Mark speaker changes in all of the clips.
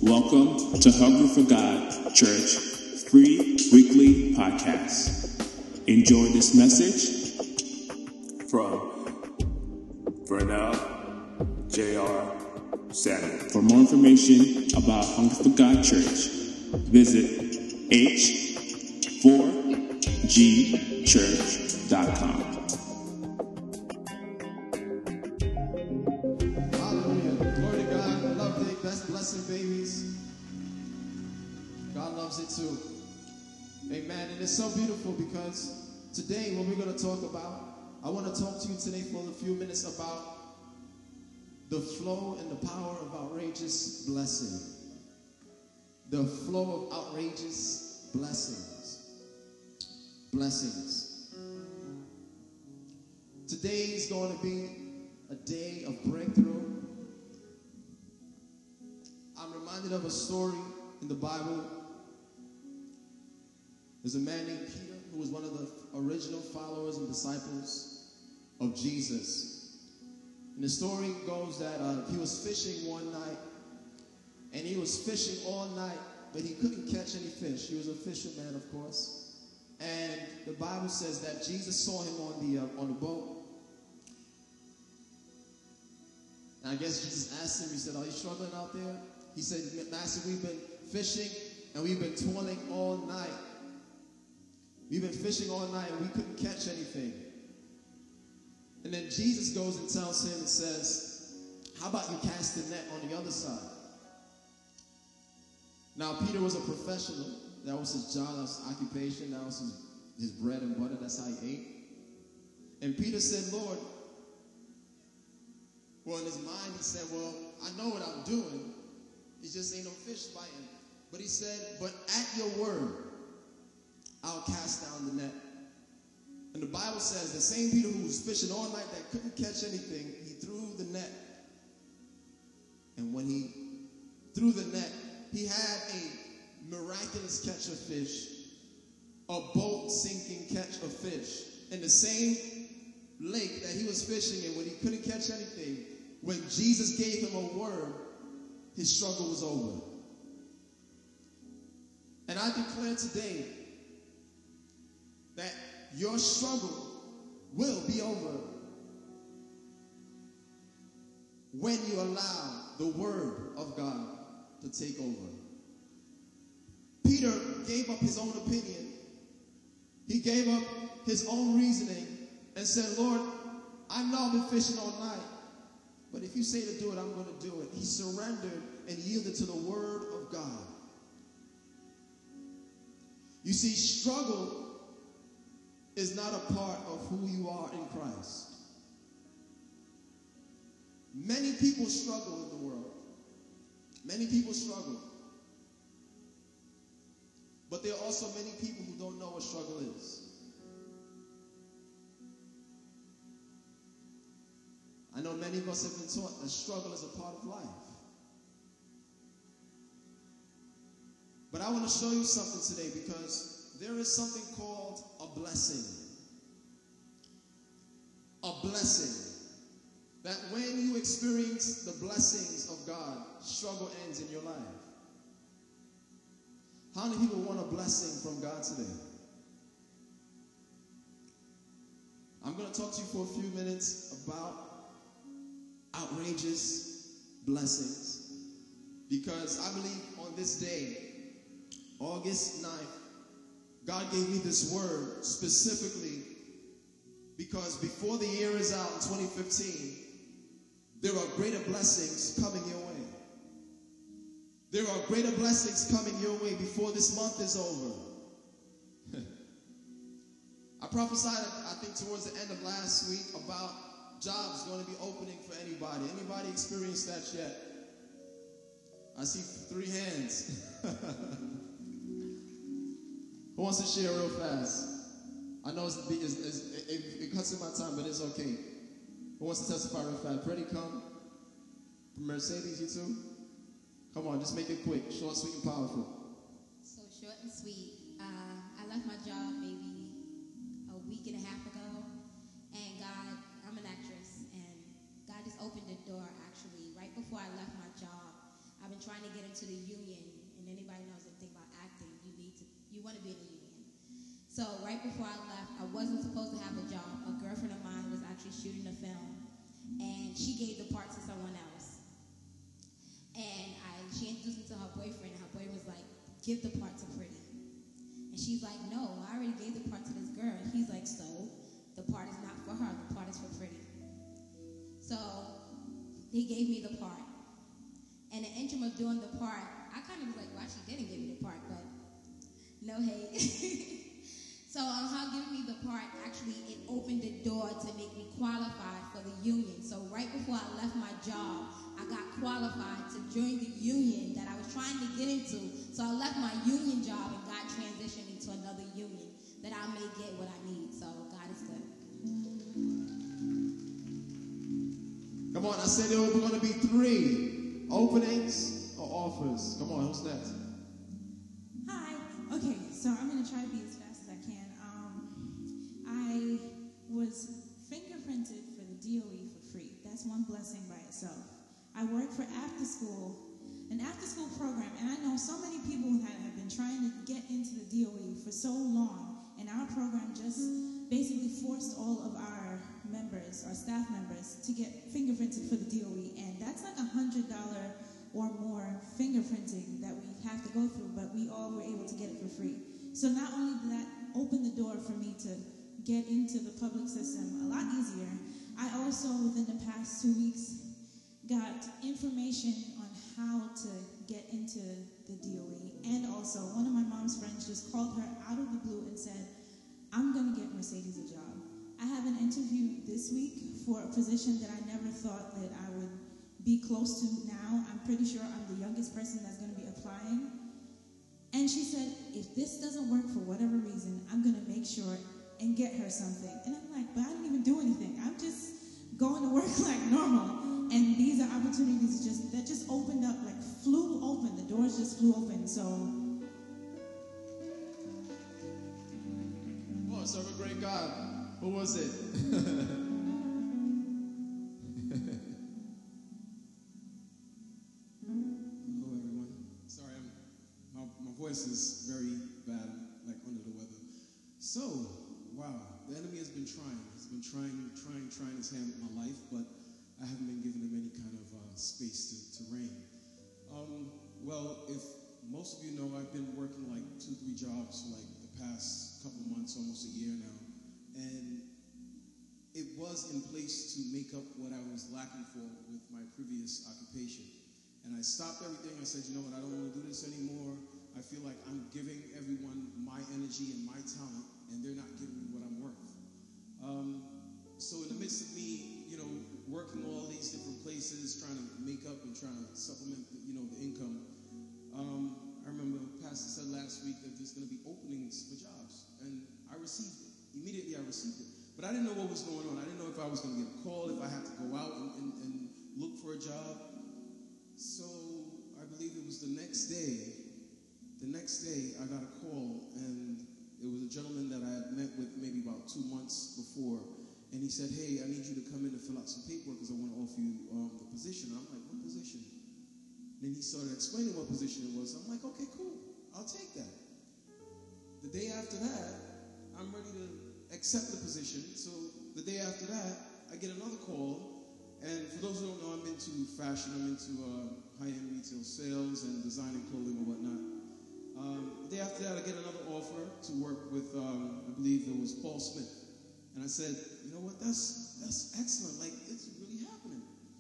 Speaker 1: Welcome to Hungry for God Church Free Weekly Podcast. Enjoy this message from Vernell J.R. Samuel. For more information about Hungry for God Church, visit h4gchurch.com.
Speaker 2: Too. Amen. And it's so beautiful because today what we're going to talk about, I want to talk to you today for a few minutes about the flow and the power of outrageous blessing. The flow of outrageous blessings. Blessings. Today is going to be a day of breakthrough. I'm reminded of a story in the Bible. There's a man named Peter who was one of the original followers and disciples of Jesus. And the story goes that he was fishing one night, and he was fishing all night, but he couldn't catch any fish. He was a fisherman, of course. And the Bible says that Jesus saw him on the boat. And I guess Jesus asked him, he said, "Are you struggling out there?" He said, "Master, we've been fishing and we've been toiling all night. We've been fishing all night and we couldn't catch anything." And then Jesus goes and tells him and says, "How about you cast the net on the other side?" Now, Peter was a professional. That was his job, that was his occupation, that was his bread and butter. That's how he ate. And Peter said, "Lord," well, in his mind, he said, "Well, I know what I'm doing. It just ain't no fish biting." But he said, "But at your word, I'll cast down the net." And the Bible says the same Peter who was fishing all night that couldn't catch anything, he threw the net. And when he threw the net, he had a miraculous catch of fish, a boat-sinking catch of fish. In the same lake that he was fishing in when he couldn't catch anything, when Jesus gave him a word, his struggle was over. And I declare today that your struggle will be over when you allow the word of God to take over. Peter gave up his own opinion. He gave up his own reasoning and said, "Lord, I know I've been fishing all night, but if you say to do it, I'm going to do it." He surrendered and yielded to the word of God. You see, struggle is not a part of who you are in Christ. Many people struggle in the world. Many people struggle. But there are also many people who don't know what struggle is. I know many of us have been taught that struggle is a part of life. But I want to show you something today, because there is something called a blessing. A blessing. That when you experience the blessings of God, struggle ends in your life. How many people want a blessing from God today? I'm going to talk to you for a few minutes about outrageous blessings. Because I believe on this day, August 9th, God gave me this word specifically because before the year is out in 2015, there are greater blessings coming your way. There are greater blessings coming your way before this month is over. I prophesied, I think, towards the end of last week about jobs going to be opening for anybody. Anybody experienced that yet? I see 3 hands. Who wants to share real fast? I know it cuts in my time, but it's okay. Who wants to testify real fast? Freddie, come. Mercedes, you too? Come on, just make it quick, short, sweet, and powerful.
Speaker 3: So short and sweet. I left my job maybe a week and a half ago, and I'm an actress, and God just opened the door actually right before I left my job. I've been trying to get into into the union, and anybody knows anything about acting, you want to be in the union. So right before I left, I wasn't supposed to have a job. A girlfriend of mine was actually shooting a film, and she gave the part to someone else. And she introduced me to her boyfriend, and her boyfriend was like, give the part to Pretty. And she's like, no, I already gave the part to this girl. And he's like, so the part is not for her, the part is for Pretty. So he gave me the part. And in the interim of doing the part, I kind of was like, well, she didn't give me the part, but no hate. So her giving me the part, actually, it opened the door to make me qualified for the union. So right before I left my job, I got qualified to join the union that I was trying to get into. So I left my union job and God transitioned me to another union that I may get what I need. So God is good.
Speaker 2: Come on, I said there were going to be 3 openings or offers. Come on, who's next?
Speaker 4: Hi. Okay, so I'm going to try to be as fast as I can. I was fingerprinted for the DOE for free. That's one blessing by itself. I work for an after-school program, and I know so many people that have been trying to get into the DOE for so long, and our program just basically forced all of our members, our staff members, to get fingerprinted for the DOE, and that's like $100 or more fingerprinting that we have to go through, but we all were able to get it for free. So not only did that open the door for me to get into the public system a lot easier, I also, within the past 2 weeks, got information on how to get into the DOE. And also, one of my mom's friends just called her out of the blue and said, I'm going to get Mercedes a job. I have an interview this week for a position that I never thought that I would be close to now. I'm pretty sure I'm the youngest person that's going to be applying. And she said, if this doesn't work for whatever reason, I'm going to make sure and get her something. And I'm like, but I didn't even do anything. I'm just going to work like normal. And these are opportunities that just opened up, like flew open. The doors just flew open. So.
Speaker 2: Oh, serve a great God. Who was it? Hello, everyone. Sorry, my voice is very bad, like under the weather. So, wow, the enemy has been trying. He's been trying his hand with my life, but I haven't been giving him any kind of space to reign. Well, if most of you know, I've been working like 2-3 jobs for like the past couple months, almost a year now, and it was in place to make up what I was lacking for with my previous occupation. And I stopped everything. I said, you know what, I don't want to do this anymore. I feel like I'm giving everyone my energy and my talent, and they're not giving me what I'm worth. So in the midst of me, working all these different places, trying to make up and trying to supplement, the income, I remember Pastor said last week that there's going to be openings for jobs, and I received it. Immediately I received it. But I didn't know what was going on. I didn't know if I was going to get a call, if I had to go out and look for a job. So I believe it was the next day I got a call, and it was a gentleman that I had met with maybe about 2 months before, and he said, hey, I need you to come in and fill out some paperwork because I want to offer you the position. And I'm like, what position? Then he started explaining what position it was. I'm like, okay, cool, I'll take that. The day after that, I'm ready to accept the position. So the day after that, I get another call, and for those who don't know, I'm into fashion, I'm into high-end retail sales and designing clothing and whatnot. The day after that, I get another offer to work with, I believe it was Paul Smith. And I said, you know what, that's excellent, like, it's really happening.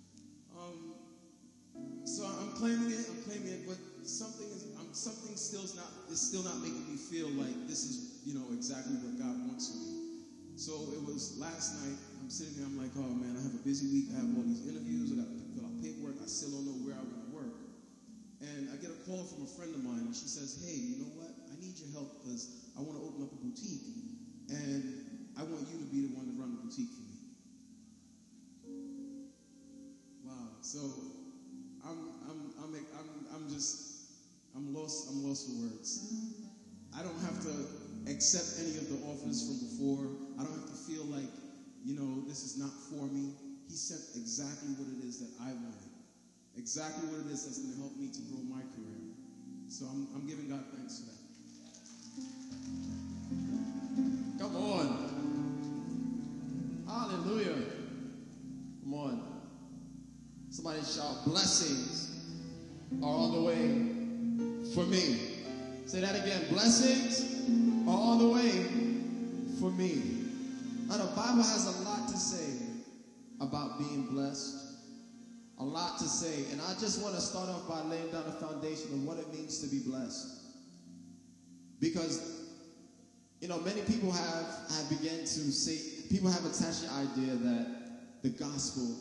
Speaker 2: So I'm claiming it, but something is still not making me feel like this is, exactly what God wants for me. So it was last night, I'm sitting there, I'm like, oh man, I have a busy week, I have all these interviews, I got to fill out paperwork, I still don't know where I want to work. And I get a call from a friend of mine, and she says, hey, you know what, I need your help because I want to open up a boutique, and I want you to be the one to run the boutique for me. Wow, so I'm lost for words. I don't have to accept any of the offers from before. I don't have to feel like, this is not for me. He sent exactly what it is that I wanted. Exactly what it is that's going to help me to grow my career. thanks for that. Come on. Hallelujah. Come on. Somebody shout, blessings are on the way for me. Say that again. Blessings are on the way for me. Now the Bible has a lot to say about being blessed. A lot to say. And I just want to start off by laying down a foundation of what it means to be blessed. Because, you know, many people have begun to say, people have attached the idea that the gospel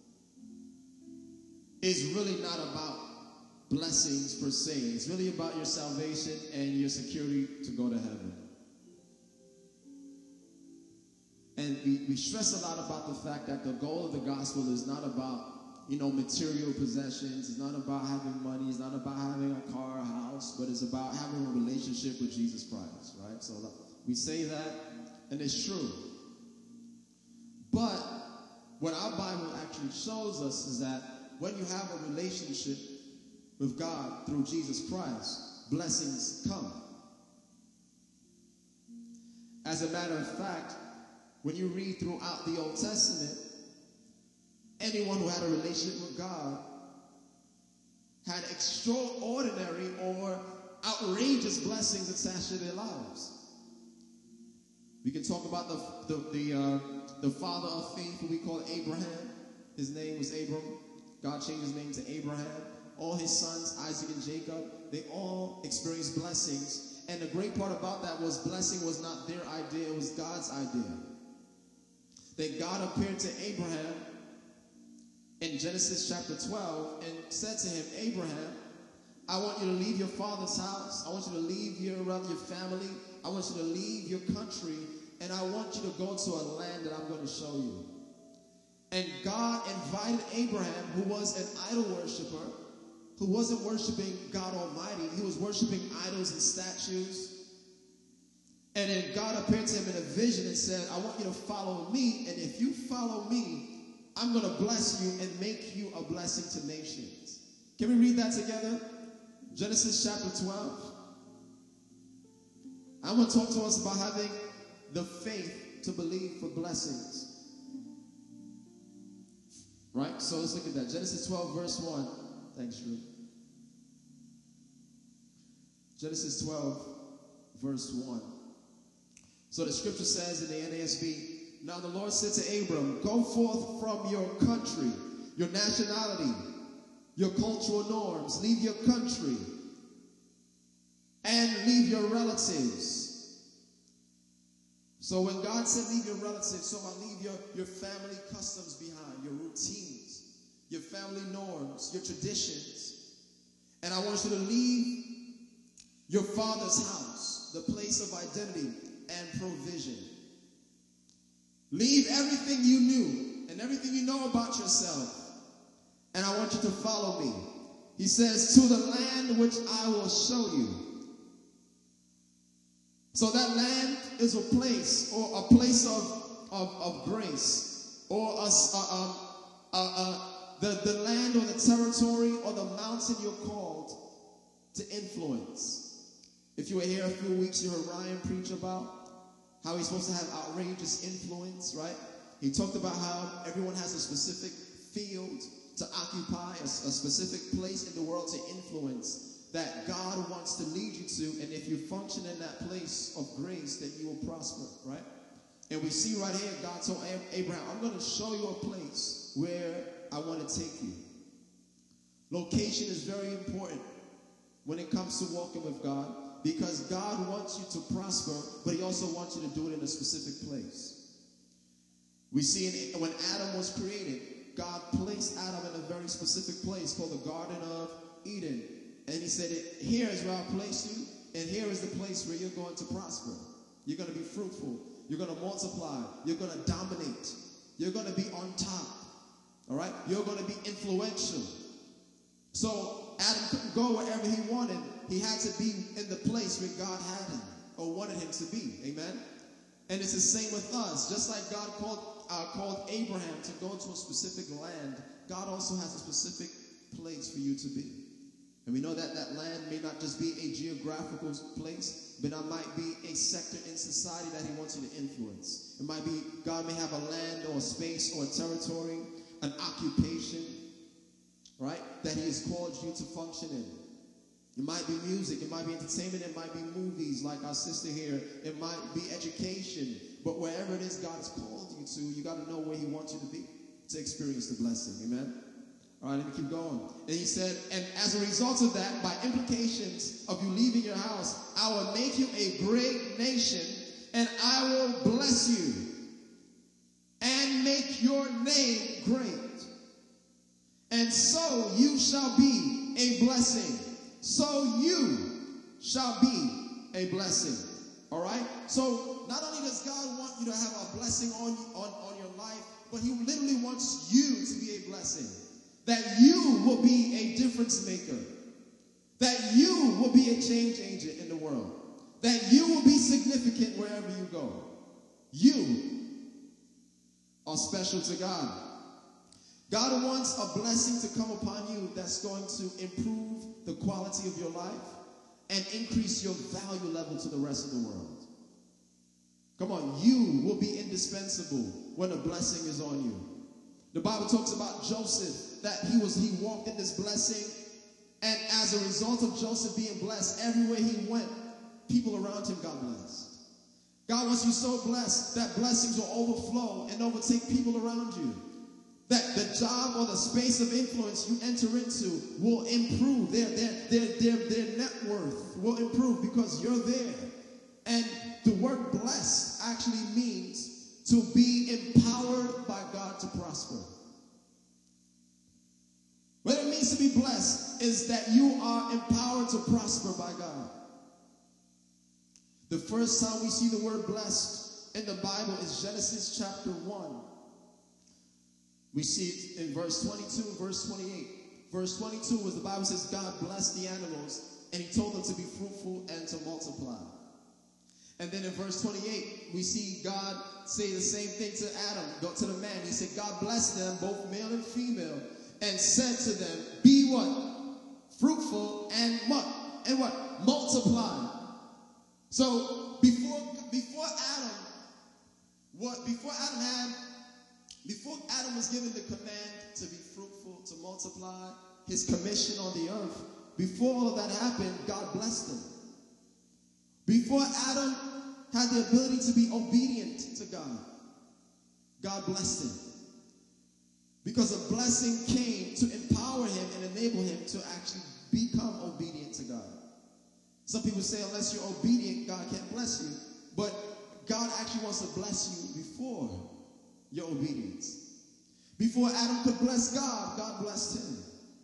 Speaker 2: is really not about blessings per se. It's really about your salvation and your security to go to heaven. And we stress a lot about the fact that the goal of the gospel is not about, you know, material possessions. It's not about having money. It's not about having a car, a house, but it's about having a relationship with Jesus Christ, right? So we say that, and it's true. But what our Bible actually shows us is that when you have a relationship with God through Jesus Christ, blessings come. As a matter of fact, when you read throughout the Old Testament, anyone who had a relationship with God had extraordinary or outrageous blessings attached to their lives. We can talk about the father of faith, who we call Abraham. His name was Abram. God changed his name to Abraham. All his sons, Isaac and Jacob, they all experienced blessings. And the great part about that was blessing was not their idea, it was God's idea. That God appeared to Abraham in Genesis chapter 12 and said to him, Abraham, I want you to leave your father's house. I want you to leave your family. I want you to leave your country. And I want you to go to a land that I'm going to show you. And God invited Abraham, who was an idol worshiper, who wasn't worshiping God Almighty. He was worshiping idols and statues. And then God appeared to him in a vision and said, I want you to follow me. And if you follow me, I'm going to bless you and make you a blessing to nations. Can we read that together? Genesis chapter 12. I want to talk to us about having the faith to believe for blessings. Right? So let's look at that. Genesis 12 verse 1. Thanks, Drew. Genesis 12 verse 1. So the scripture says in the NASB, now the Lord said to Abram, go forth from your country, your nationality, your cultural norms. Leave your country and leave your relatives. So when God said leave your relatives, so I leave your family customs behind, your routines, your family norms, your traditions. And I want you to leave your father's house, the place of identity and provision. Leave everything you knew and everything you know about yourself. And I want you to follow me. He says, to the land which I will show you. So that land is a place, or a place of grace, or the land or the territory or the mountain you're called to influence. If you were here a few weeks, you heard Ryan preach about how he's supposed to have outrageous influence, right? He talked about how everyone has a specific field to occupy, a specific place in the world to influence that God wants to lead you to. And if you function in that place of grace, then you will prosper, right? And we see right here, God told Abraham, I'm going to show you a place where I want to take you. Location is very important when it comes to walking with God, because God wants you to prosper, but he also wants you to do it in a specific place. We see when Adam was created, God placed Adam in a very specific place called the Garden of Eden. And he said, here is where I placed you, and here is the place where you're going to prosper. You're going to be fruitful. You're going to multiply. You're going to dominate. You're going to be on top. All right? You're going to be influential. So Adam couldn't go wherever he wanted. He had to be in the place where God had him or wanted him to be. Amen? And it's the same with us. Just like God called Abraham to go to a specific land, God also has a specific place for you to be. And we know that that land may not just be a geographical place, but it might be a sector in society that he wants you to influence. It might be God may have a land or a space or a territory, an occupation, right, that he has called you to function in. It might be music, it might be entertainment, it might be movies like our sister here, it might be education, but wherever it is God has called you to, you got to know where he wants you to be to experience the blessing. Amen? All right, let me keep going. And he said, and as a result of that, by implications of you leaving your house, I will make you a great nation, and I will bless you and make your name great. And so you shall be a blessing. So you shall be a blessing. All right? So not only does God want you to have a blessing on your life, but he literally wants you to be a blessing. That you will be a difference maker. That you will be a change agent in the world. That you will be significant wherever you go. You are special to God. God wants a blessing to come upon you that's going to improve the quality of your life and increase your value level to the rest of the world. Come on, you will be indispensable when a blessing is on you. The Bible talks about Joseph, that he walked in this blessing, and as a result of Joseph being blessed, everywhere he went, people around him got blessed. God wants you so blessed that blessings will overflow and overtake people around you. That the job or the space of influence you enter into will improve. Their net worth will improve because you're there. And the word blessed actually means to be empowered by God to prosper. What it means to be blessed is that you are empowered to prosper by God. The first time we see the word blessed in the Bible is Genesis chapter 1. We see it in verse 22 and verse 28. Verse 22 was the Bible says God blessed the animals and he told them to be fruitful and to multiply. And then in verse 28, we see God say the same thing to Adam, go to the man. He said, God blessed them, both male and female, and said to them, be what? Fruitful and what? And what? Multiply. So before Adam was given the command to be fruitful, to multiply, his commission on the earth, before all of that happened, God blessed him. Before Adam had the ability to be obedient to God, God blessed him. Because a blessing came to empower him and enable him to actually become obedient to God. Some people say unless you're obedient, God can't bless you. But God actually wants to bless you before your obedience. Before Adam could bless God, God blessed him.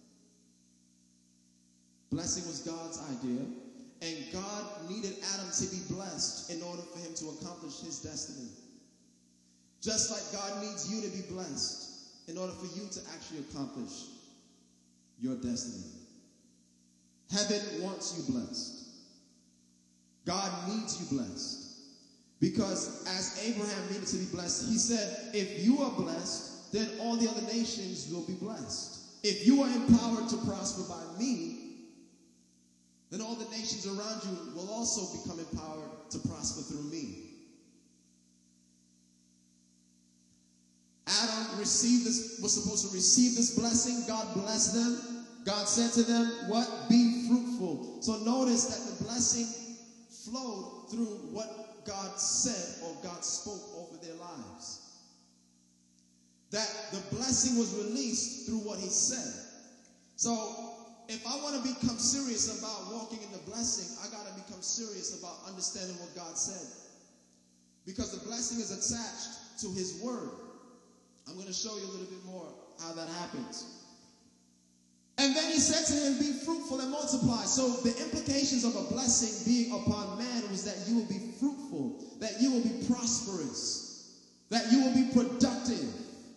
Speaker 2: Blessing was God's idea. And God needed Adam to be blessed in order for him to accomplish his destiny. Just like God needs you to be blessed in order for you to actually accomplish your destiny. Heaven wants you blessed. God needs you blessed. Because as Abraham needed to be blessed, he said, if you are blessed, then all the other nations will be blessed. If you are empowered to prosper by me, then all the nations around you will also become empowered to prosper through me. Adam was supposed to receive this blessing. God blessed them. God said to them, what? Be fruitful. So notice that the blessing flowed through what God said or God spoke over their lives. That the blessing was released through what he said. So if I want to become serious about walking in the blessing, I got to become serious about understanding what God said. Because the blessing is attached to his word. I'm going to show you a little bit more how that happens. And then he said to him, be fruitful and multiply. So the implications of a blessing being upon man was that you will be fruitful, that you will be prosperous, that you will be productive,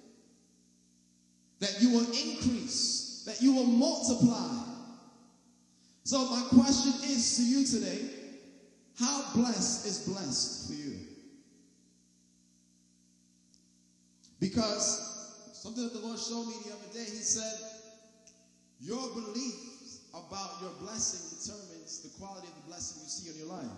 Speaker 2: that you will increase, that you will multiply. So my question is to you today, how blessed is blessed for you? Because something that the Lord showed me the other day, he said, your beliefs about your blessing determines the quality of the blessing you see in your life.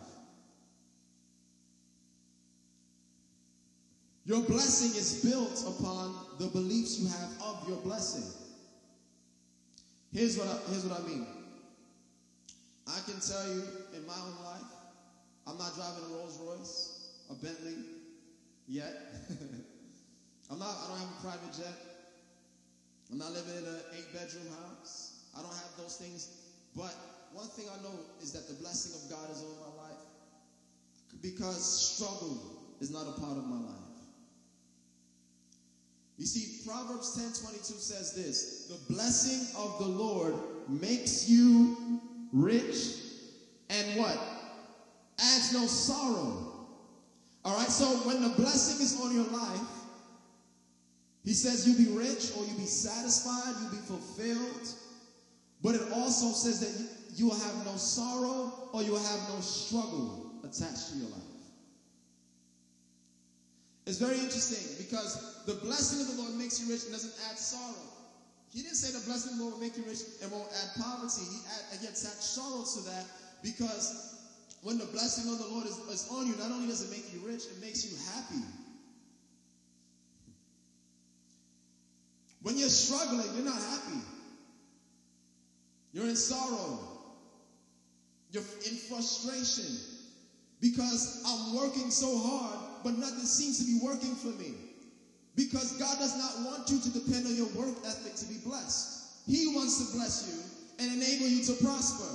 Speaker 2: Your blessing is built upon the beliefs you have of your blessing. Here's what I mean. I can tell you in my own life, I'm not driving a Rolls Royce, a Bentley, yet. I don't have a private jet. I'm not living in an 8-bedroom house. I don't have those things. But one thing I know is that the blessing of God is over my life because struggle is not a part of my life. You see, Proverbs 10:22 says this: the blessing of the Lord makes you rich and what? Adds no sorrow. All right, so when the blessing is on your life, he says you'll be rich or you'll be satisfied, you'll be fulfilled. But it also says that you will have no sorrow or you will have no struggle attached to your life. It's very interesting because the blessing of the Lord makes you rich and doesn't add sorrow. He didn't say the blessing of the Lord will make you rich and won't add poverty. He attached sorrow to that because when the blessing of the Lord is on you, not only does it make you rich, it makes you happy. When you're struggling, you're not happy. You're in sorrow. You're in frustration because I'm working so hard, but nothing seems to be working for me. Because God does not want you to depend on your work ethic to be blessed. He wants to bless you and enable you to prosper.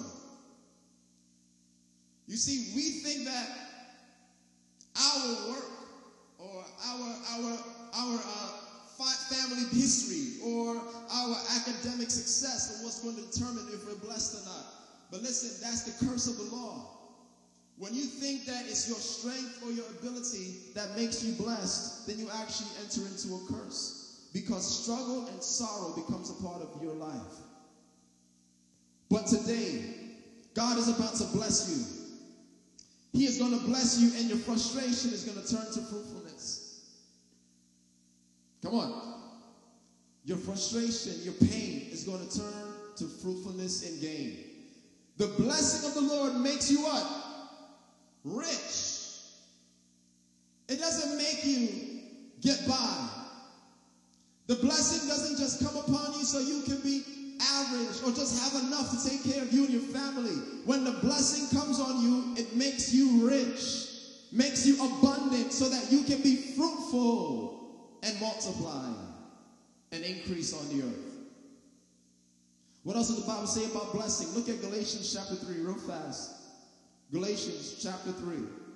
Speaker 2: You see, we think that our work or our family history or our academic success are what's going to determine if we're blessed or not. But listen, that's the curse of the law. When you think that it's your strength or your ability that makes you blessed, then you actually enter into a curse. Because struggle and sorrow becomes a part of your life. But today, God is about to bless you. He is going to bless you, and your frustration is going to turn to fruitfulness. Come on. Your frustration, your pain is going to turn to fruitfulness and gain. The blessing of the Lord makes you what? Rich. It doesn't make you get by. The blessing doesn't just come upon you so you can be average or just have enough to take care of you and your family. When the blessing comes on you, it makes you rich, makes you abundant so that you can be fruitful and multiply and increase on the earth. What else does the Bible say about blessing? Look at Galatians chapter 3 real fast. Galatians chapter 3.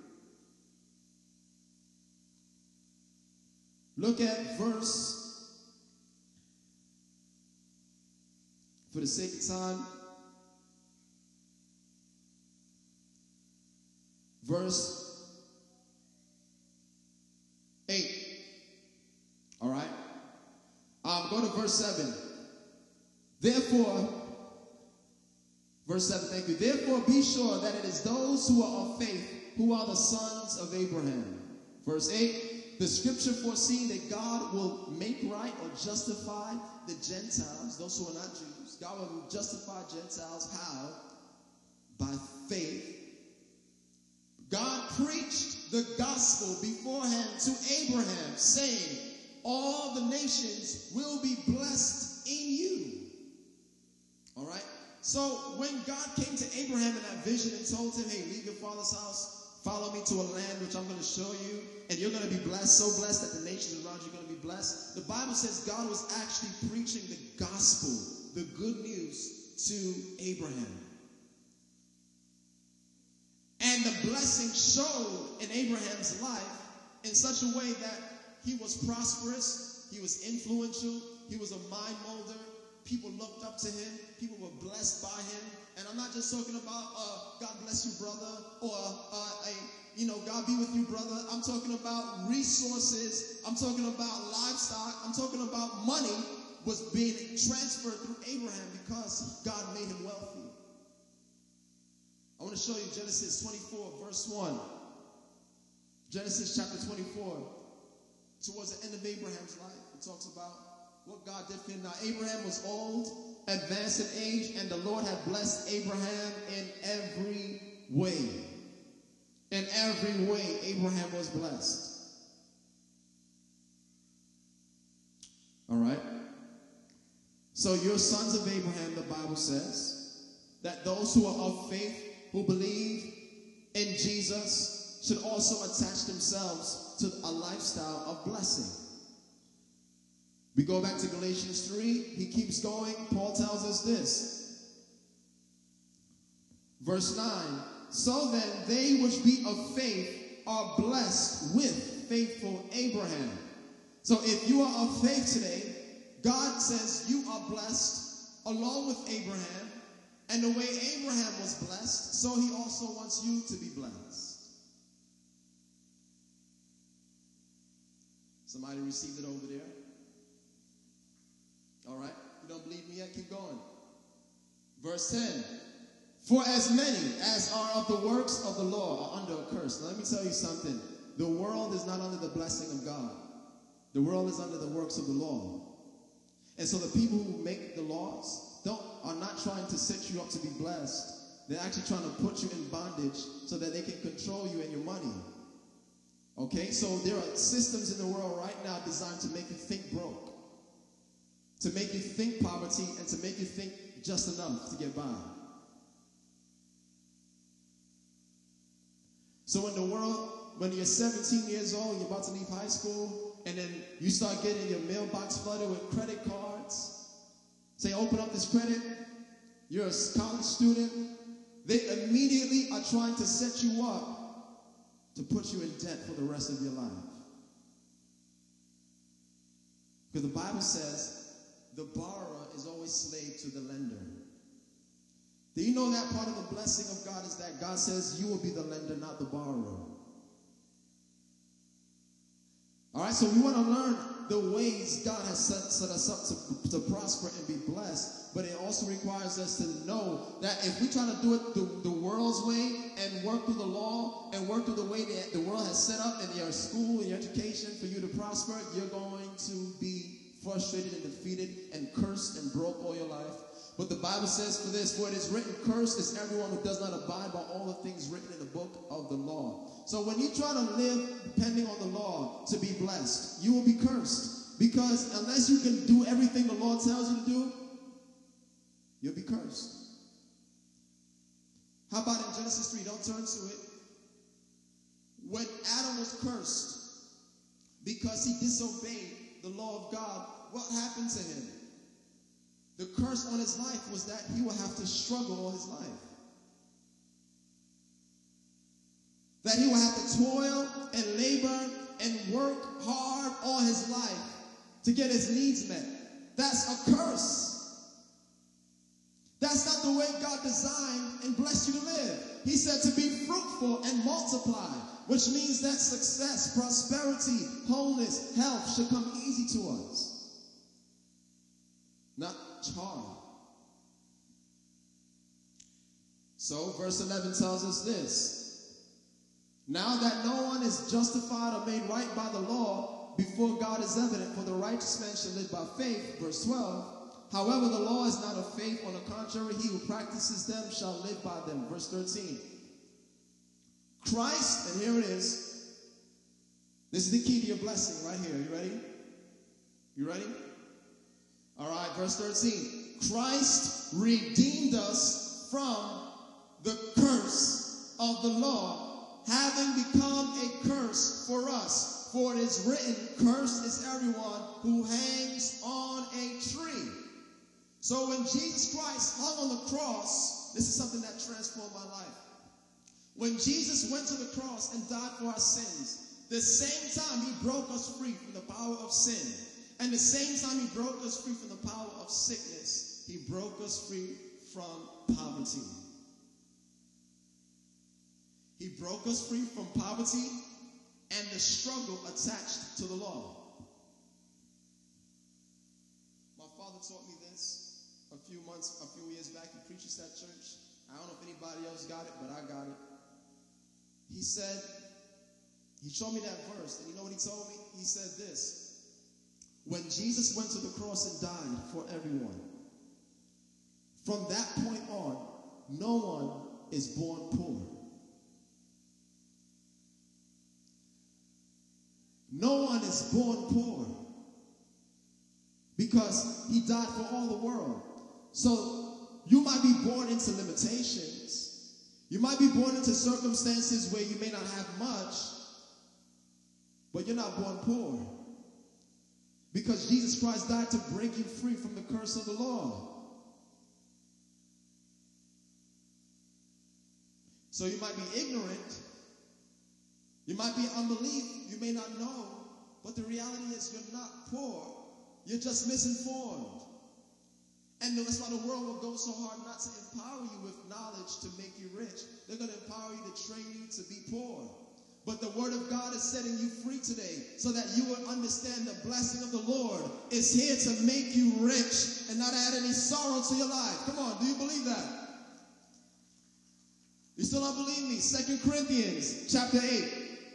Speaker 2: Look at verse, for the sake of time, verse 8. All right? Go to verse 7. Therefore, verse 7, thank you. Therefore, be sure that it is those who are of faith who are the sons of Abraham. Verse 8, the scripture foreseeing that God will make right or justify the Gentiles, those who are not Jews. God will justify Gentiles. How? By faith. God preached the gospel beforehand to Abraham, saying, all the nations will be blessed in you. All right? So when God came to Abraham in that vision and told him, hey, leave your father's house, follow me to a land which I'm going to show you, and you're going to be blessed, so blessed that the nations around you are going to be blessed. The Bible says God was actually preaching the gospel, the good news to Abraham. And the blessing showed in Abraham's life in such a way that he was prosperous, he was influential, he was a mind molder. People looked up to him. People were blessed by him. And I'm not just talking about, God bless you, brother, or, God be with you, brother. I'm talking about resources. I'm talking about livestock. I'm talking about money was being transferred through Abraham because God made him wealthy. I want to show you Genesis 24, verse 1. Genesis chapter 24. Towards the end of Abraham's life, it talks about what God did for him. Now, Abraham was old, advanced in age, and the Lord had blessed Abraham in every way. In every way, Abraham was blessed. All right? So you're sons of Abraham, the Bible says, that those who are of faith, who believe in Jesus, should also attach themselves to a lifestyle of blessing. We go back to Galatians 3. He keeps going. Paul tells us this. Verse 9. So then they which be of faith are blessed with faithful Abraham. So if you are of faith today, God says you are blessed along with Abraham. And the way Abraham was blessed, so he also wants you to be blessed. Somebody received it over there? All right. You don't believe me yet? Keep going. Verse 10. For as many as are of the works of the law are under a curse. Now let me tell you something. The world is not under the blessing of God. The world is under the works of the law. And so the people who make the laws are not trying to set you up to be blessed. They're actually trying to put you in bondage so that they can control you and your money. Okay? So there are systems in the world right now designed to make you think broke, to make you think poverty, and to make you think just enough to get by. So in the world, when you're 17 years old, you're about to leave high school, and then you start getting your mailbox flooded with credit cards. Say, open up this credit. You're a college student. They immediately are trying to set you up to put you in debt for the rest of your life. Because the Bible says the borrower is always slave to the lender. Do you know that part of the blessing of God is that God says you will be the lender, not the borrower? All right, so we want to learn the ways God has set us up to prosper and be blessed, but it also requires us to know that if we try to do it the world's way and work through the law and work through the way that the world has set up in your school and your education for you to prosper, you're going to be frustrated and defeated and cursed and broke all your life. But the Bible says for this, for it is written, cursed is everyone who does not abide by all the things written in the book of the law. So when you try to live depending on the law to be blessed, you will be cursed. Because unless you can do everything the law tells you to do, you'll be cursed. How about in Genesis 3? Don't turn to it. When Adam was cursed because he disobeyed the law of God, what happened to him? The curse on his life was that he would have to struggle all his life. That he would have to toil and labor and work hard all his life to get his needs met. That's a curse. That's not the way God designed and blessed you to live. He said to be fruitful and multiply, which means that success, prosperity, wholeness, health should come easy to us. Not hard. So verse 11 tells us this. Now that no one is justified or made right by the law before God is evident, for the righteous man shall live by faith. Verse 12. However, the law is not of faith. On the contrary, he who practices them shall live by them. Verse 13. Christ, and here it is. This is the key to your blessing right here. You ready? You ready? All right, verse 13. Christ redeemed us from the curse of the law, having become a curse for us. For it is written, cursed is everyone who hangs on a tree. So when Jesus Christ hung on the cross, this is something that transformed my life. When Jesus went to the cross and died for our sins, the same time he broke us free from the power of sin. And the same time he broke us free from the power of sickness, he broke us free from poverty. He broke us free from poverty and the struggle attached to the law. My father taught me this a few years back. He preaches at church. I don't know if anybody else got it, but I got it. He said, he showed me that verse, and you know what he told me? He said this. when Jesus went to the cross and died for everyone, from that point on, no one is born poor. No one is born poor because he died for all the world. So you might be born into limitations. You might be born into circumstances where you may not have much, but you're not born poor. Because Jesus Christ died to break you free from the curse of the law. So you might be ignorant. You might be in unbelief. You may not know. But the reality is you're not poor. You're just misinformed. And that's why the world will go so hard not to empower you with knowledge to make you rich. They're going to empower you to train you to be poor. But the word of God is setting you free today so that you will understand the blessing of the Lord is here to make you rich and not add any sorrow to your life. Come on, do you believe that? You still don't believe me? 2 Corinthians chapter 8.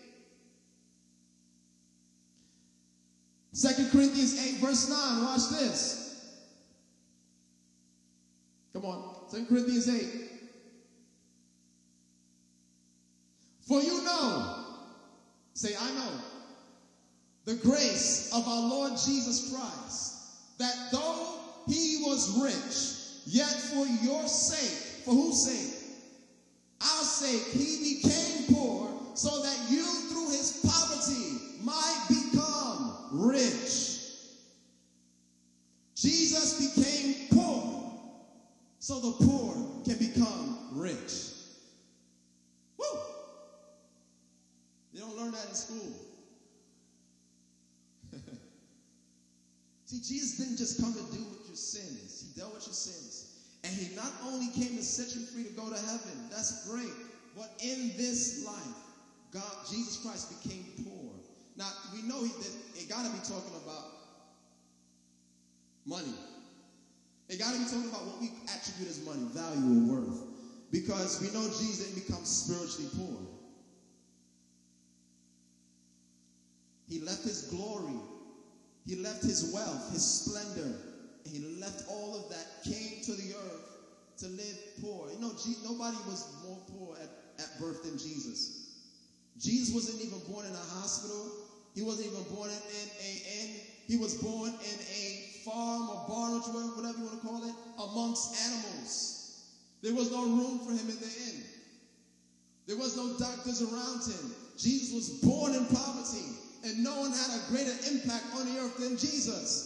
Speaker 2: 2 Corinthians 8 verse 9. Watch this. Come on. 2 Corinthians 8. For you know, say I know, the grace of our Lord Jesus Christ, that though he was rich, yet for your sake, for whose sake? Our sake, he became poor, so that you through his poverty might become rich. Jesus became poor, so the poor can become rich. Woo! You don't learn that in school. See, Jesus didn't just come to deal with your sins. He dealt with your sins. And he not only came to set you free to go to heaven, that's great, but in this life, Jesus Christ became poor. Now, we know it got to be talking about money. It got to be talking about what we attribute as money, value or worth. Because we know Jesus didn't become spiritually poor. He left his glory. He left his wealth, his splendor. He left all of that, came to the earth to live poor. You know, nobody was more poor at birth than Jesus. Jesus wasn't even born in a hospital. He wasn't even born in an inn. He was born in a farm or barn, whatever you want to call it, amongst animals. There was no room for him in the inn. There was no doctors around him. Jesus was born in poverty, and no one had a greater impact on the earth than Jesus.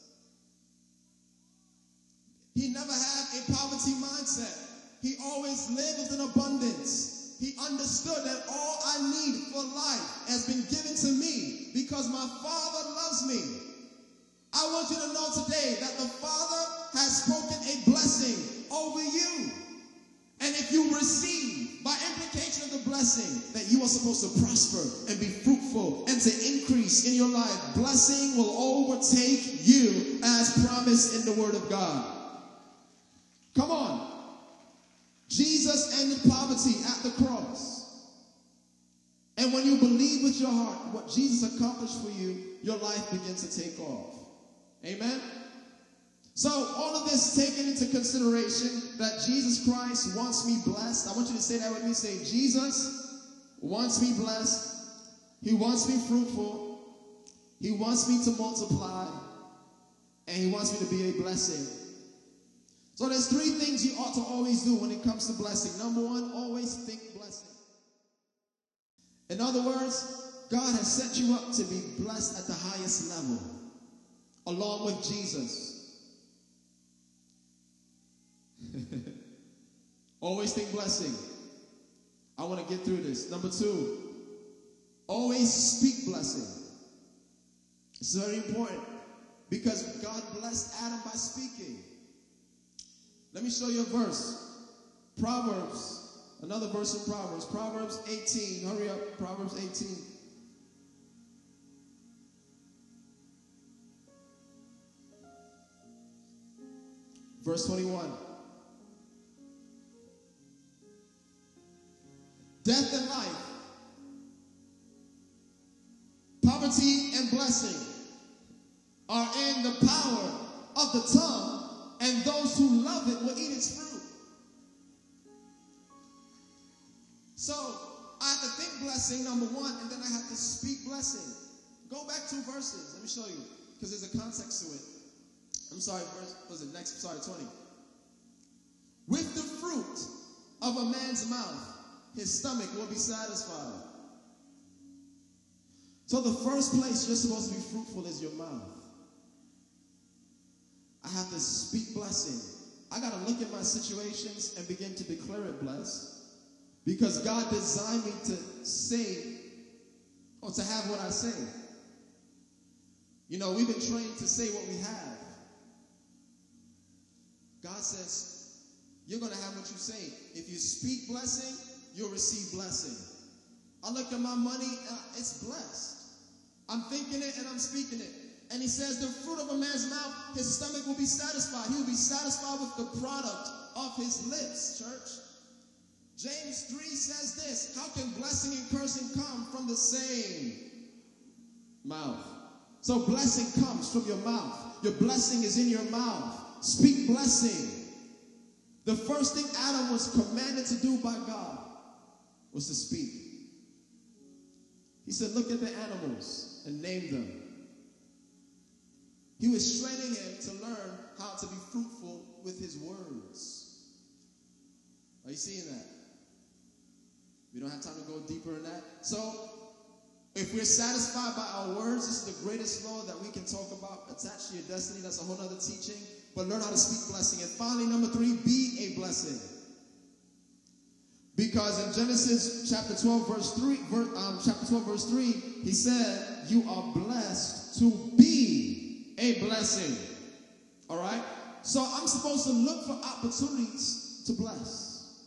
Speaker 2: He never had a poverty mindset. He always lived with an abundance. He understood that all I need for life has been given to me because my Father loves me. I want you to know today that the Father has spoken a blessing over you. And if you receive, by implication of the blessing, that you are supposed to prosper and be fruitful and to increase in your life, blessing will overtake you as promised in the Word of God. Come on. Jesus ended poverty at the cross. And when you believe with your heart what Jesus accomplished for you, your life begins to take off. Amen? So all of this taken into consideration that Jesus Christ wants me blessed. I want you to say that with me. Say, Jesus wants me blessed. He wants me fruitful. He wants me to multiply. And he wants me to be a blessing. So there's three things you ought to always do when it comes to blessing. Number one, always think blessing. In other words, God has set you up to be blessed at the highest level, along with Jesus. Always think blessing. I want to get through this. Number two, always speak blessing. It's very important because God blessed Adam by speaking. Let me show you a verse. Proverbs, another verse in Proverbs. Proverbs 18. Hurry up. Proverbs 18. Verse 21. Death and life, poverty and blessing are in the power of the tongue, and those who love it will eat its fruit. So I have to think blessing, number one, and then I have to speak blessing. Go back 2 verses. Let me show you, because there's a context to it. I'm sorry, verse, was it next? Sorry, 20. With the fruit of a man's mouth, his stomach will be satisfied. So the first place you're supposed to be fruitful is your mouth. I have to speak blessing. I got to look at my situations and begin to declare it blessed. Because God designed me to say, or to have what I say. You know, we've been trained to say what we have. God says, you're going to have what you say. If you speak blessing, you'll receive blessing. I look at my money, it's blessed. I'm thinking it and I'm speaking it. And he says, the fruit of a man's mouth, his stomach will be satisfied. He will be satisfied with the product of his lips, church. James 3 says this, how can blessing and cursing come from the same mouth? So blessing comes from your mouth. Your blessing is in your mouth. Speak blessing. The first thing Adam was commanded to do by God was to speak. He said, look at the animals and name them. He was training him to learn how to be fruitful with his words. Are you seeing that? We don't have time to go deeper in that. So, if we're satisfied by our words, this is the greatest law that we can talk about. Attach to your destiny. That's a whole other teaching. But learn how to speak blessing. And finally, number 3, be a blessing. Because in Genesis chapter 12, verse 3, he said, you are blessed to be a blessing. All right? So I'm supposed to look for opportunities to bless.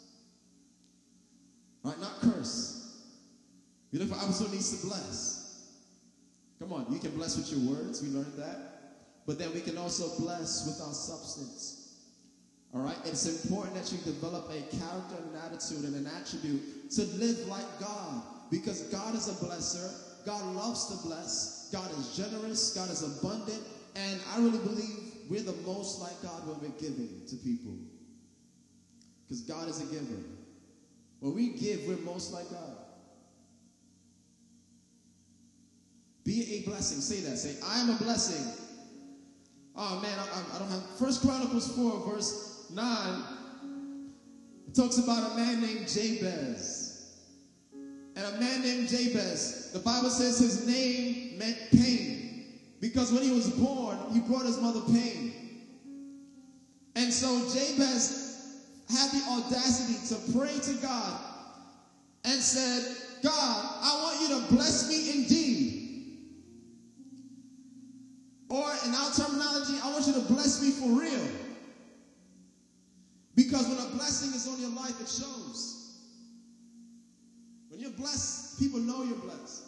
Speaker 2: All right, not curse. You look for opportunities to bless. Come on, you can bless with your words. We learned that. But then we can also bless with our substance. All right? It's important that you develop a character and an attitude and an attribute to live like God. Because God is a blesser. God loves to bless. God is generous. God is abundant. And I really believe we're the most like God when we're giving to people. Because God is a giver. When we give, we're most like God. Be a blessing. Say that. Say, I am a blessing. Oh man, I don't have. 1 Chronicles 4, verse 9. It talks about a man named Jabez. And a man named Jabez, the Bible says his name meant pain. Because when he was born, he brought his mother pain. And so Jabez had the audacity to pray to God and said, God, I want you to bless me indeed. Or in our terminology, I want you to bless me for real. Because when a blessing is on your life, it shows. When you're blessed, people know you're blessed.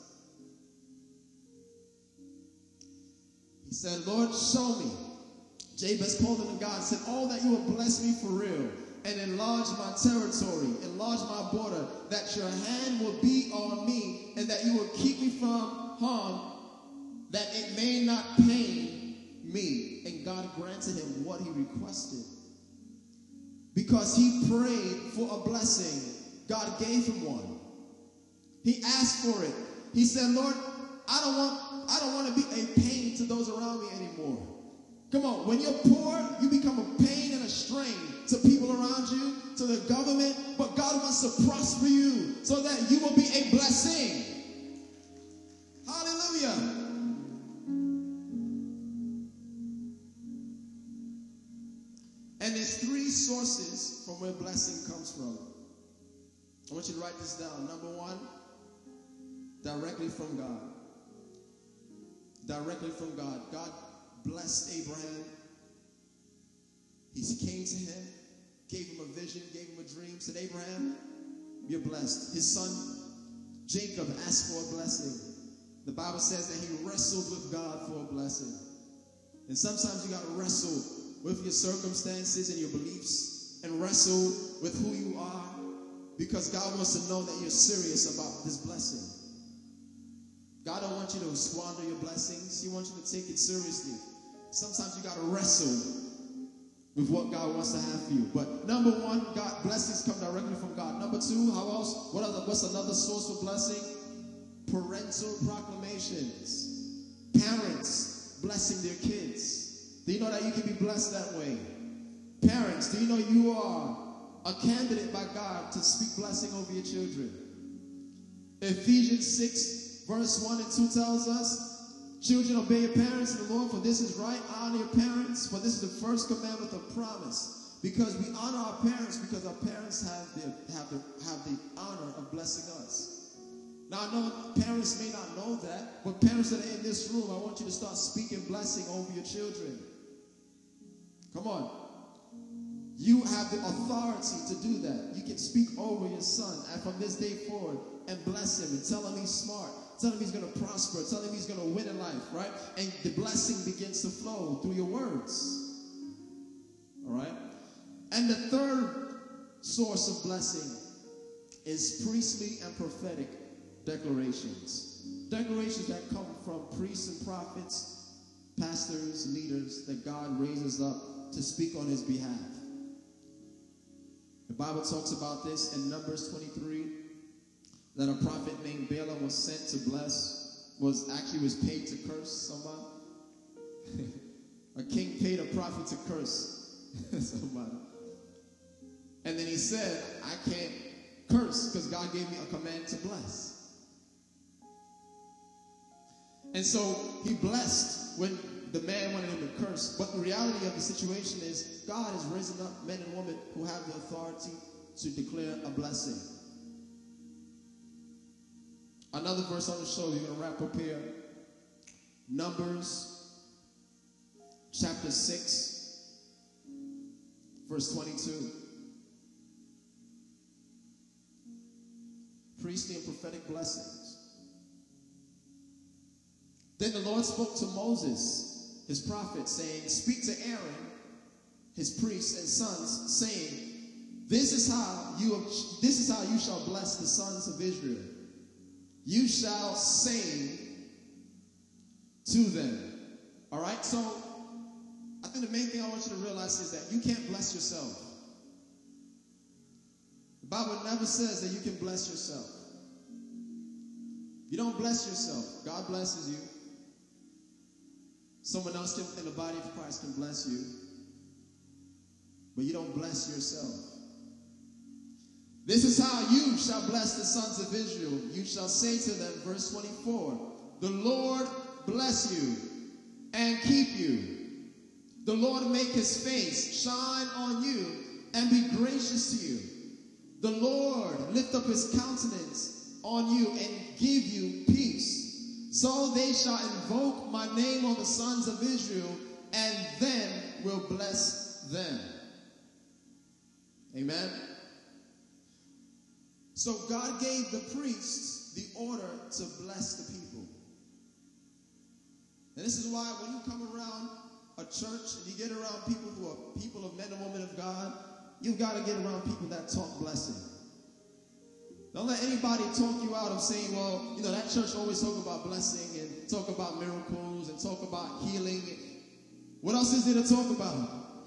Speaker 2: He said, Lord, show me. Jabez called unto God and said, oh, that you will bless me for real and enlarge my territory, enlarge my border, that your hand will be on me and that you will keep me from harm, that it may not pain me. And God granted him what he requested. Because he prayed for a blessing, God gave him one. He asked for it. He said, Lord, I don't want to be a pain to those around me anymore. Come on, when you're poor, you become a pain and a strain to people around you, to the government, but God wants to prosper you so that you will be a blessing. Hallelujah. And there's 3 sources from where blessing comes from. I want you to write this down. Number 1, directly from God. Directly from God. God blessed Abraham. He came to him, gave him a vision, gave him a dream, said, Abraham, you're blessed. His son Jacob asked for a blessing. The Bible says that he wrestled with God for a blessing. And sometimes you got to wrestle with your circumstances and your beliefs and wrestle with who you are, because God wants to know that you're serious about this blessing. God don't want you to squander your blessings. He wants you to take it seriously. sometimes you got to wrestle with what God wants to have for you. But number one, God, blessings come directly from God. Number two, how else? What's another source of blessing? Parental proclamations. Parents blessing their kids. Do you know that you can be blessed that way? Parents, do you know you are a candidate by God to speak blessing over your children? Ephesians 6, verse 1 and 2 tells us, children, obey your parents in the Lord, for this is right. Honor your parents, for this is the first commandment of promise. Because we honor our parents because our parents have the honor of blessing us. Now, I know parents may not know that, but parents that are in this room, I want you to start speaking blessing over your children. Come on. You have the authority to do that. You can speak over your son and from this day forward and bless him and tell him he's smart. Tell him he's going to prosper. Tell him he's going to win in life, right? And the blessing begins to flow through your words. All right? And the third source of blessing is priestly and prophetic declarations. Declarations that come from priests and prophets, pastors, leaders that God raises up to speak on his behalf. The Bible talks about this in Numbers 23, that a prophet named Balaam was sent to bless, was paid to curse someone. A king paid a prophet to curse somebody. And then he said, I can't curse because God gave me a command to bless. And so he blessed when the man wanted him to curse. But the reality of the situation is God has risen up men and women who have the authority to declare a blessing. Another verse on the show, we're going to wrap up here. Numbers chapter 6, verse 22. Priestly and prophetic blessings. Then the Lord spoke to Moses, his prophet, saying, speak to Aaron, his priests and sons, saying, this is how you shall bless the sons of Israel. You shall say to them. All right? So, I think the main thing I want you to realize is that you can't bless yourself. The Bible never says that you can bless yourself. You don't bless yourself. God blesses you. Someone else in the body of Christ can bless you. But you don't bless yourself. This is how you shall bless the sons of Israel. You shall say to them, verse 24, the Lord bless you and keep you. The Lord make his face shine on you and be gracious to you. The Lord lift up his countenance on you and give you peace. So they shall invoke my name on the sons of Israel and then will bless them. Amen. So God gave the priests the order to bless the people. And this is why when you come around a church and you get around people who are people of men and women of God, you've got to get around people that talk blessing. Don't let anybody talk you out of saying, well, you know, that church always talk about blessing and talk about miracles and talk about healing. What else is there to talk about?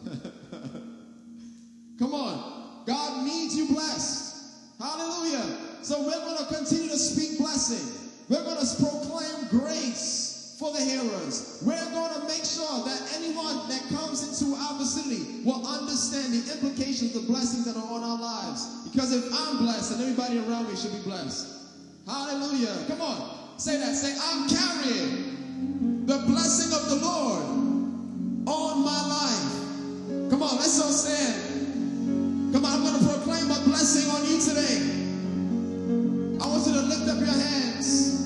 Speaker 2: Come on. God needs you blessed. Hallelujah. So we're going to continue to speak blessing. We're going to proclaim grace for the hearers. We're going to make sure that anyone that comes into our vicinity will understand the implications of the blessings that are on our lives. Because if I'm blessed, then everybody around me should be blessed. Hallelujah. Come on. Say that. Say, I'm carrying the blessing of the Lord on my life. Come on. Let's all stand. Come on, I'm going to proclaim a blessing on you today. I want you to lift up your hands.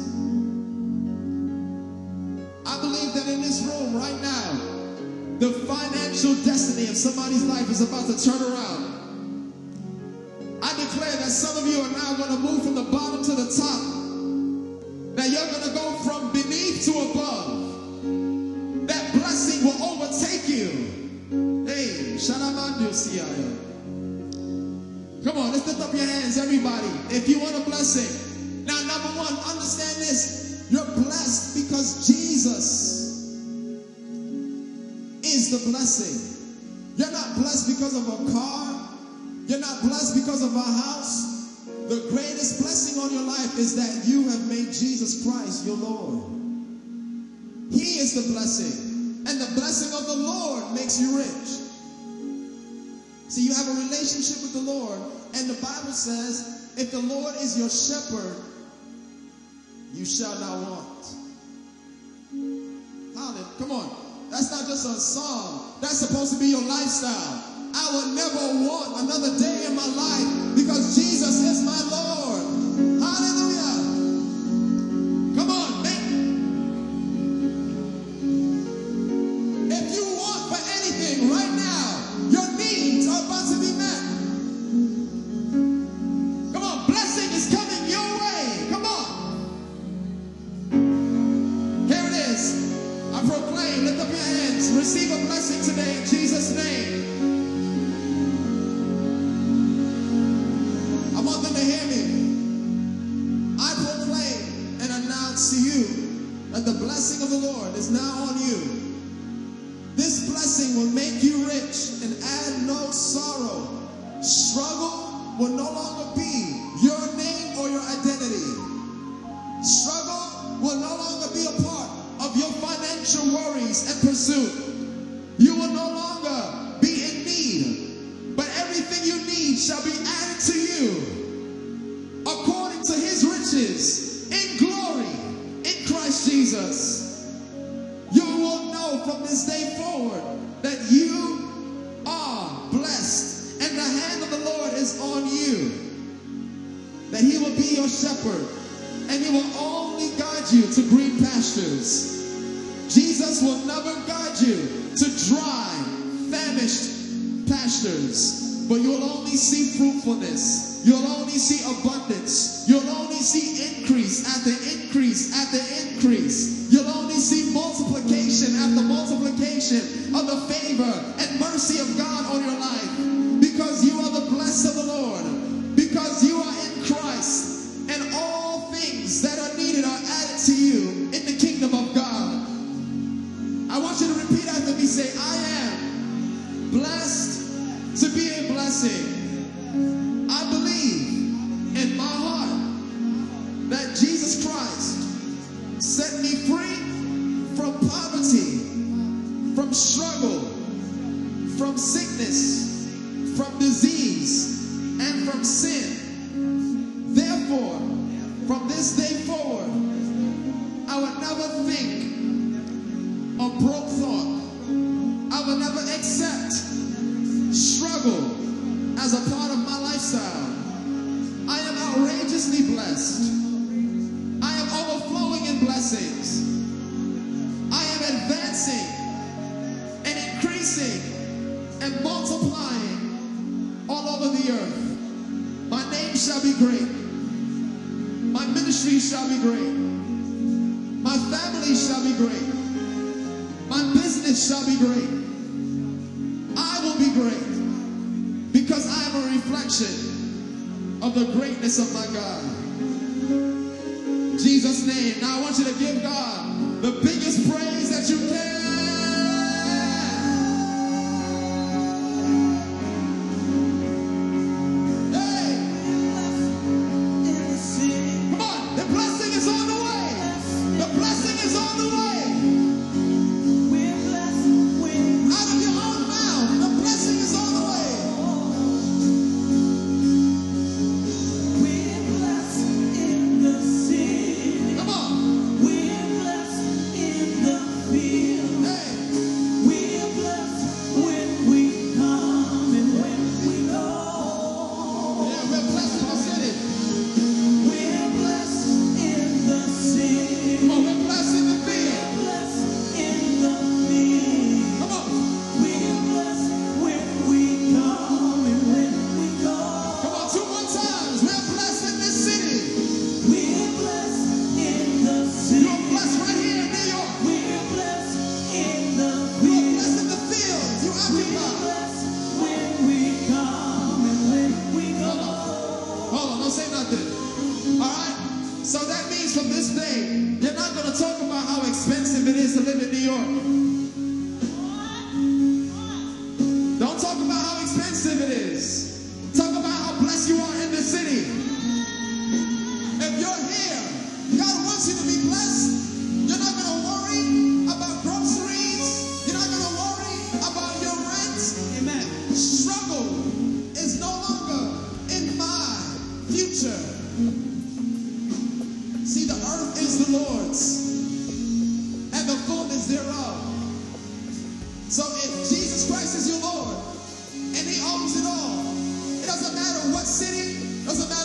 Speaker 2: I believe that in this room right now, the financial destiny of somebody's life is about to turn around. I declare that some of you are now going to move from the bottom to the top. That you're going to go from beneath to above. That blessing will overtake you. Hey, Shalamandu Siaya. Come on, let's lift up your hands, everybody, if you want a blessing. Now, number one, understand this. You're blessed because Jesus is the blessing. You're not blessed because of a car. You're not blessed because of a house. The greatest blessing on your life is that you have made Jesus Christ your Lord. He is the blessing. And the blessing of the Lord makes you rich. See, you have a relationship with the Lord, and the Bible says, if the Lord is your shepherd, you shall not want. Hallelujah. Come on. That's not just a song. That's supposed to be your lifestyle. I will never want another day in my life because Jesus is my Lord. Hallelujah. Come on, if you want for anything right now, your needs are about to be met. Come on, blessing is coming your way. Come on. Here it is. I proclaim, lift up your hands, receive a blessing today in Jesus' name. I want them to hear me. I proclaim and announce to you that the blessing of the Lord is now on you. This blessing will make you rich and add no sorrow. Struggle will no longer be your name or your identity. Struggle will no longer be a part of your financial worries and pursuit. You will no longer be in need, but everything you need shall be added to you according to his riches in glory in Christ Jesus. You will know from this day forward that you are blessed and the hand of the Lord is on you. That he will be your shepherd and he will only guide you to green pastures. Jesus will never guide you to dry, famished pastures, but you'll only see fruitfulness. You'll only see abundance. You'll only see increase after increase after increase. You'll only see multiplication after multiplication of the favor and mercy of God on your life, because you are the blessed of the Lord, because you are in Christ, and all things that are needed are added to you in the kingdom of God. I want you to repeat after me. Say, I am blessed to be a blessing. I believe in my heart that Jesus Christ set me free from poverty, from struggle, from sickness, from disease, and from sin. Therefore, from this day forward, I would never think a broke thought. I will never accept struggle as a part of my lifestyle. I am outrageously blessed. I am overflowing in blessings. I am advancing and increasing and multiplying all over the earth. My name shall be great. My ministry shall be great. My family shall be great. My business shall be great. I will be great because I am a reflection of the greatness of my God. In Jesus' name. Now I want you to give God the biggest praise that you can. Hey! Come on, the blessing is on the way. The blessing is on the way. Out of your own mouth, the blessing is on the way.
Speaker 5: We're blessed in the city.
Speaker 2: Come on.
Speaker 5: We're blessed in the field.
Speaker 2: Hey.
Speaker 5: We're blessed when we come and when we go.
Speaker 2: Yeah, we're blessed in the city.
Speaker 5: We're blessed in the city.
Speaker 2: Come on, we're blessed in the field.
Speaker 5: We're blessed in the field.
Speaker 2: Come on.
Speaker 5: We're blessed when we come and when we go.
Speaker 2: Come on, 2 more times. We're blessed in this city.
Speaker 5: We're blessed in the city.
Speaker 2: You're blessed right here in New York.
Speaker 5: We're blessed in the
Speaker 2: You're
Speaker 5: field.
Speaker 2: blessed in the fields. You
Speaker 5: We're
Speaker 2: occupy.
Speaker 5: blessed when we come and when we go.
Speaker 2: Hold on, don't say nothing. All right? So that means from this day, you're not going to talk about how expensive it is to live in New York. future. See, the earth is the Lord's, and the fullness thereof. So if Jesus Christ is your Lord, and he owns it all, it doesn't matter what city, doesn't matter